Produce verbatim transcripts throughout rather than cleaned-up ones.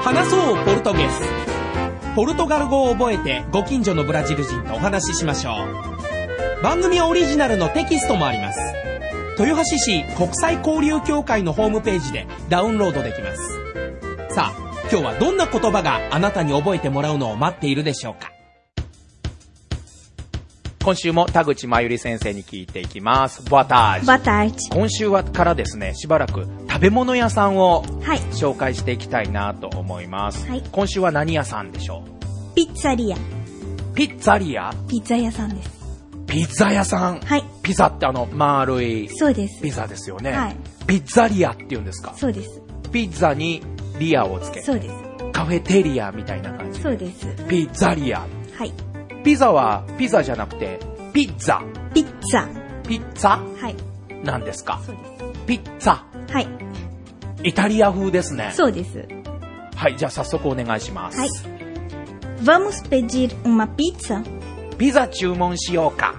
話そうポルトゲス。ポルトガル語を覚えてご近所のブラジル人とお話ししましょう。番組オリジナルのテキストもあります。豊橋市国際交流協会のホームページでダウンロードできます。さあ、今日はどんな言葉があなたに覚えてもらうのを待っているでしょうか。 今週も田口真由里先生に聞いていきます。ボアタージ。 ボアタージ。 今週はからですね、しばらく食べ物屋さんをはい紹介していきたいなと思います。 はい、 今週は何屋さんでしょう。ピッツァリア。 ピッツァリア。 ピッツァ屋さんです。 ピッツァ屋さん。 はい。 ピザってあの丸い。 そうです。 ピザですよね。 はい。 ピッツァリアって言うんですか。 そうです。 ピッツァにリアをつけて。 そうです。 カフェテリアみたいな感じ。 そうです。 ピッツァリア。 はい。 ピザはピザじゃなくてピッツァ。 ピッツァ。 ピッツァ。 はい。 なんですか。 そうです。 ピッツァ。 はい。 イタリア風ですね。 そうです。 はい、じゃあ早速お願いします。 はい。Vamos pedir uma pizza? ピザ注文しようか。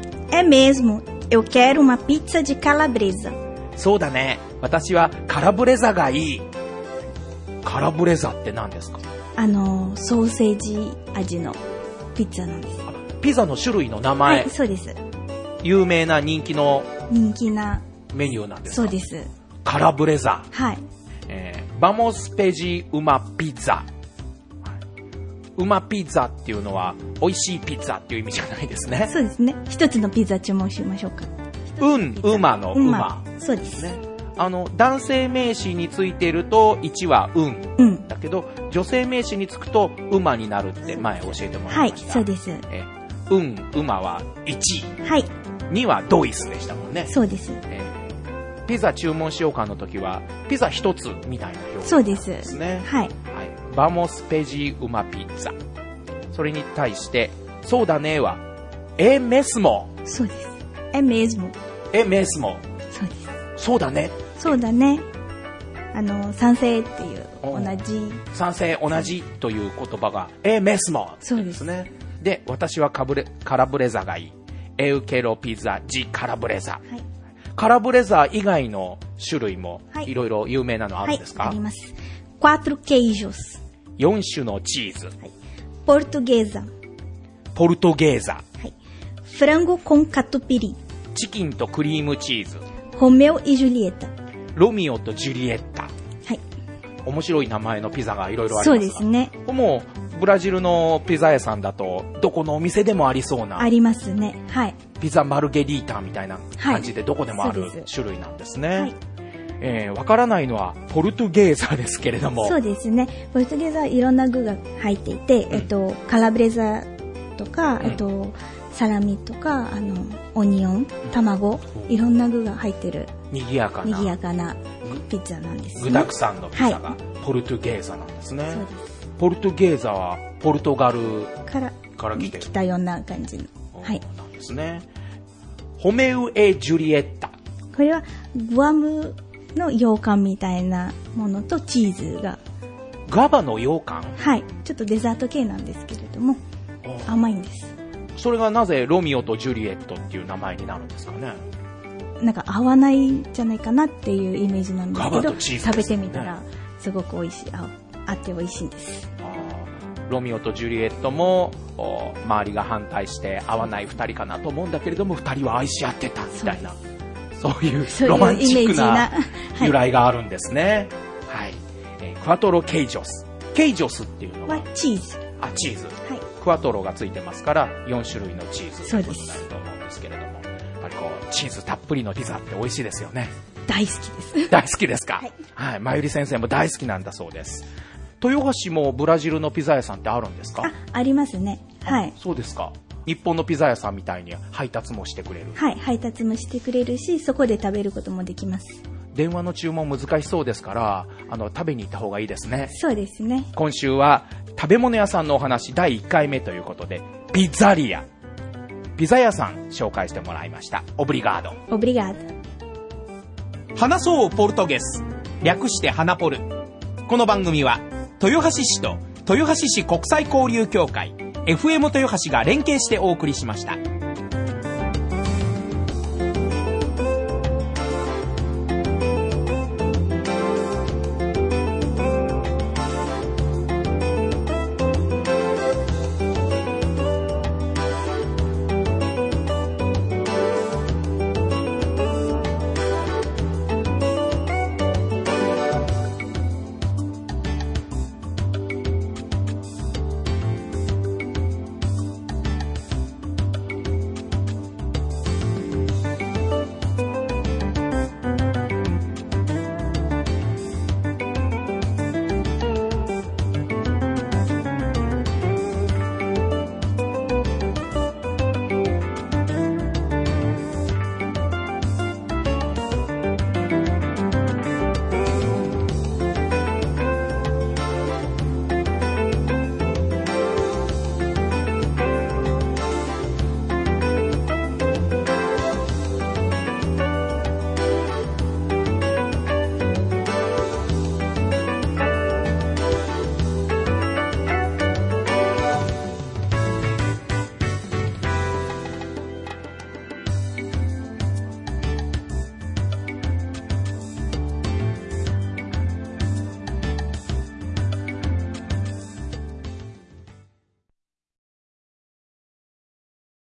É mesmo. Eu quero uma pizza de calabresa. そうだね。私はカラブレザがいい。カラブレザって何ですか？ あの、ソーセージ味のピッツァなんです。 ピザの種類の名前。 はい、そうです。 有名な人気の人気なメニューなんですか？ そうです。 カラブレザ。 はい。 えー、Vamos pedir uma pizza。うまピザっていうのは美味しいピザっていう意味じゃないですね。 そうですね。一つのピザ注文しましょうか。 うん、うまのうま。 そうですね。 あの男性名詞についているといちはうん、うん、だけど女性名詞につくとうまになるって前教えてもらいました。 はい、そうです。 えうん、うまはいち、 はい、 にはドイスでしたもんね。 そうです。 えー、ピザ注文しようかの時はピザ一つみたいな表現そうです。 ですね。 はい。 はい、Vamos pedir uma pizza。それに対してそうだねはえメスモ。 そうです。えメスモ。 えメスモ。 そうです。 そうだね。 そうだね。あの賛成っていう同じ賛成同じという言葉がえメスモ。 そうですね。で、私はカブレカラブレザがいい。エウケロピザジカラブレザ。はい、カラブレザ以外の種類もいろいろ有名なのあるんですか？ はい、あります。quatro queijos。 よん種のチーズ。はい、 ポルトゲーザ。 ポルトゲーザ。はい、 frango com catupiry。 チキンとクリームチーズ。 Romeo e Julieta。 ロミオとジュリエッタ。 はい。 面白い名前のピザがいろいろありますが。 そうですね。 もうブラジルのピザ屋さんだとどこのお店でもありそうな。 ありますね。はい。 ピザマルゲリータみたいな感じでどこでもある、はい、種類なんですね。はい。えー、わからないのはポルトゲーザですけれども。 そうですね。ポルトゲーザはいろんな具が入っていて、うん、えっとカラブレザとか、うん、えっとサラミとかあのオニオン、卵、うん、いろんな具が入ってる。 賑やかな。 賑やかなピッツァなんですね。 具沢山のピザがポルトゲーザなんですね。はい、そうです。ポルトゲーザはポルトガルからから来て来たような感じの。はい。 なんですね。ホメウエジュリエッタ。 これはグアムの羊羹みたいなものとチーズが。 ガバの羊羹？ はい。ちょっとデザート系なんですけれども甘いんです。 それがなぜロミオとジュリエットっていう名前になるんですかね。 なんか合わないんじゃないかなっていうイメージなんですけど、 ガバとチーズですね、 食べてみたらすごく美味しい、あ、あって美味しいんです。 ロミオとジュリエットも周りが反対して合わないふたりかなと思うんだけれどもふたりは愛し合ってたみたいな、そういうロマンチックな由来があるんですね。はい、えー、クワトロケイジョス。ケイジョスっていうのはチーズ。 あ、チーズ、はい、クワトロがついてますからよん種類のチーズということになると思うんですけれども、やっぱりこうチーズたっぷりのピザって美味しいですよね。 大好きです。 大好きですか？はい、はい、まゆり先生も大好きなんだそうです。豊橋もブラジルのピザ屋さんってあるんですか？ あ、ありますね。はい。 そうですか。日本のピザ屋さんみたいに配達もしてくれる？ はい、配達もしてくれるし、そこで食べることもできます。 電話の注文難しそうですから、あの食べに行った方がいいですね。 そうですね。 今週は食べ物屋さんのお話だいいっかいめということで、ピザリア、ピザ屋さん紹介してもらいました。オブリガード。 オブリガード。話そうポルトゲス、略して花ポル。この番組は豊橋市と豊橋市国際交流協会 エフエム 豊橋が連携してお送りしました。